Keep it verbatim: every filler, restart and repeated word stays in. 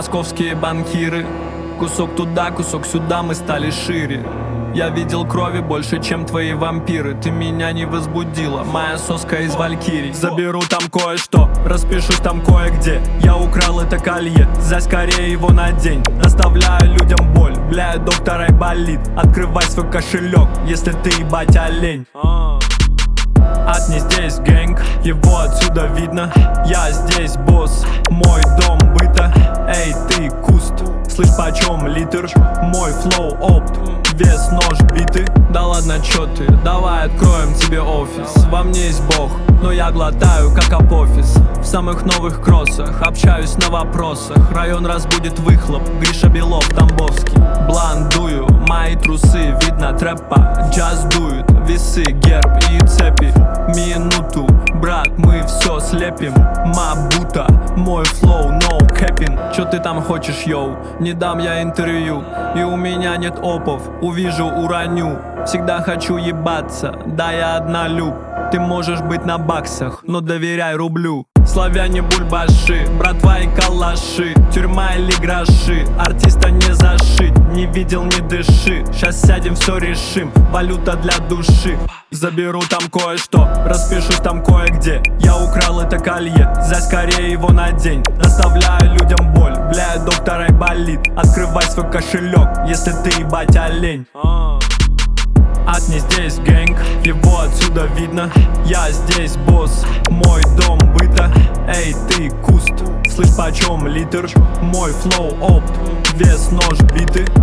московские банкиры. Кусок туда, кусок сюда, мы стали шире. Я видел крови больше, чем твои вампиры. Ты меня не возбудила, моя соска из валькирий. Заберу там кое-что, распишусь там кое-где. Я украл это колье, за скорее его надень. Доставляю людям боль, бля, доктор Айболит. Открывай свой кошелек, если ты ебать олень. Ад не здесь, гэнг, его отсюда видно. Я здесь босс, мой дом быта. Эй, ты куст, слышь, почем литр? Мой флоу опт, вес нож биты. Да ладно, чё ты, давай откроем тебе офис. Во мне есть бог, но я глотаю как апофис. В самых новых кроссах, общаюсь на вопросах. Район разбудит выхлоп, Гриша Белов, Тамбовский. Блан дую, мои трусы, видно трэпа. Джаз дует, весы, герб и цепи. Минуту, брат, мы все слепим. Мабута, мой флоу, no capping. Чё ты там хочешь, йоу? Не дам я интервью, и у меня нет опов. Увижу, уроню. Всегда хочу ебаться, да я однолюб. Ты можешь быть на баксах, но доверяй рублю. Славяне бульбаши, братва и калаши. Тюрьма или гроши, артиста не зашить. Не видел, не дыши, щас сядем, все решим. Валюта для души. Заберу там кое-что, распишусь там кое-где. Я украл это колье, за скорее его надень. Доставляю людям боль, бля, доктор Айболит. Открывай свой кошелек, если ты ебать олень. Ад не здесь, гэнг, его отсюда видно. Я здесь босс, мой дом быта. Эй, ты куст, слышь, почем литр? Мой флоу опт, вес нож биты.